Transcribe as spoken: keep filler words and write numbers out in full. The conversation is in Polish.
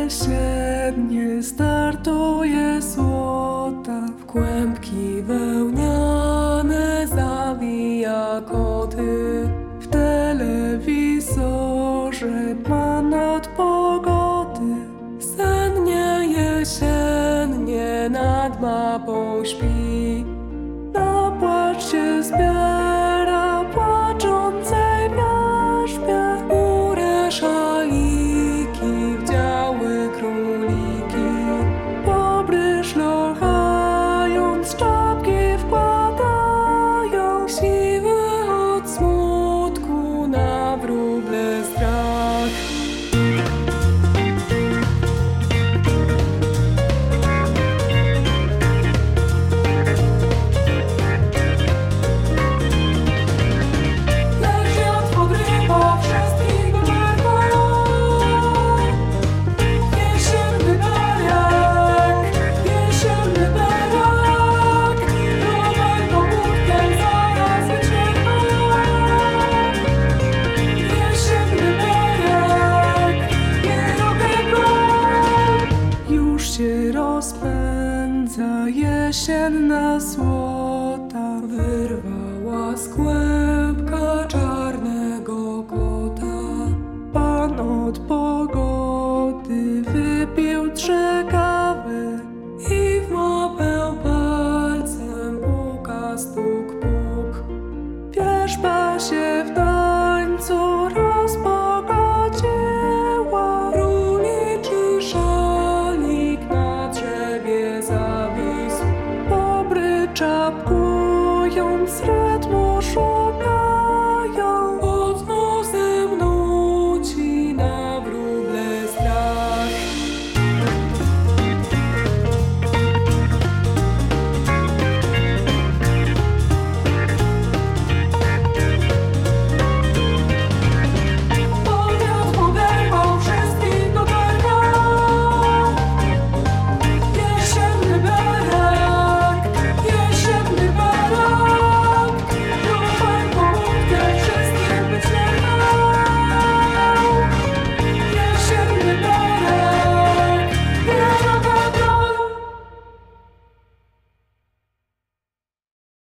jesiennie startuje złota, w kłębki wełniane zawija koty. W telewizorze pan od pogody sennie jesiennie nad mapą śpi. Na płacz się zbiera płaczącej wierzbie, ure szaliki wdziały króliki. Bobry szlochając czapki wkładają, siwy od smutku na wróble strach. Się rozpędza jesienna złota, wyrwała z kłębka czarnego kota. Pan od pogody wypił trzy kawy i w mapę palcem puka stuk puk. Wierzba się